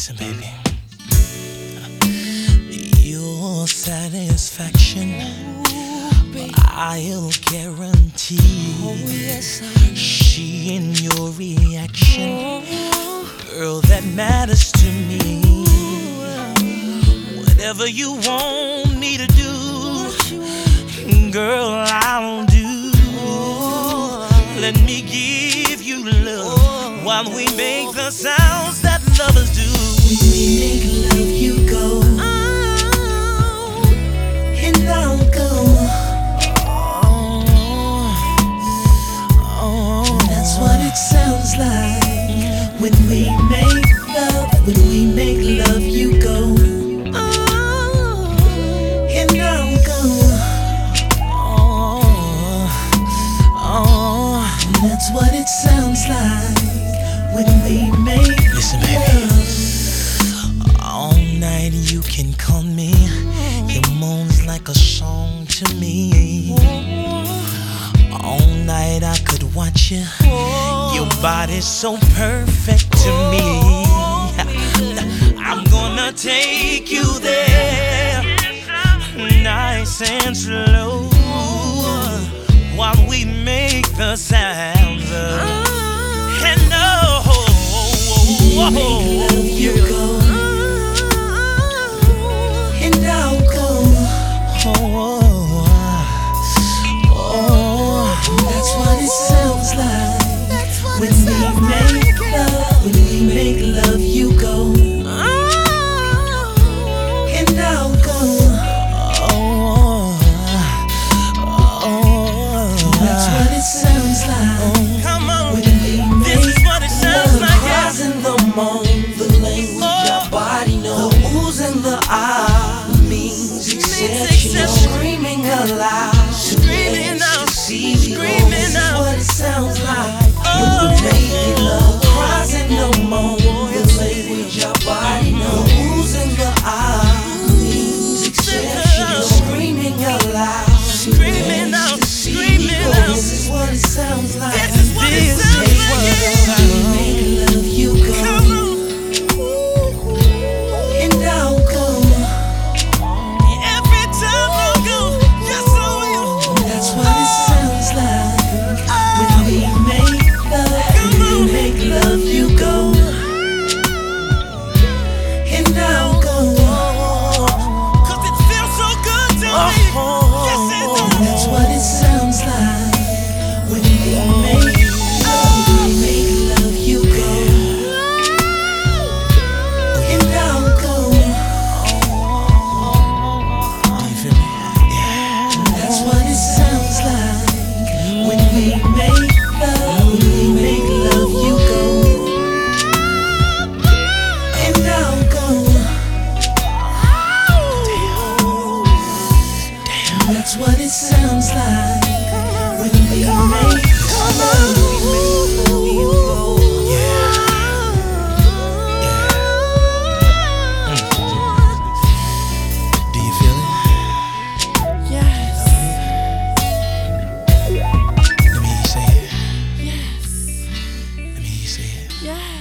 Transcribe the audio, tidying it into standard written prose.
Listen, baby. Your satisfaction, I'll guarantee. She in your reaction, girl, that matters to me. Whatever you want me to do, girl, I'll do. Let me give you love while we make the sounds that lovers do. When we make love, you go and I'll go. That's what it sounds like. When we make love, when we make love, you go and I'll go. That's what it sounds like when we make Listen, baby. All night you can call me. Your moan's like a song to me. All night I could watch you. Your body's so perfect to me. I'm gonna take you there, nice and slow, while we make the sounds of. And when we make love, you go and I'll go. That's what it sounds like. When we make love, when we make love, you go and I'll go. That's what it sounds like. Come on, when we this is what it sounds like. Cries in the moan, the language our body knows. The oohs and the ah means exceptional. Screaming aloud, Screaming out, screaming screaming out. what it sounds like. When we make love, cries in the moan, the language our body knows. The oohs and the ah means exceptional. Screaming aloud, Screaming out, screaming out. this is what it sounds like. This is what it sounds like. When we make love, you go Come on. and I'll go. Every time I go, yes I will. That's what it sounds like. When we make love, when we make love, you go and I'll go. 'Cause it feels so good to me. Yes it does. That's what it sounds like. When we make love, when we make love, you go and I'll go. Do you feel me? Yeah. That's what it sounds like. When we make love, when we make love, you go and I'll go. That's what it sounds like. When we make love, when we make love, you Do you feel it? Yes. Let me hear you say it. Yes. Let me hear you say it. Yes.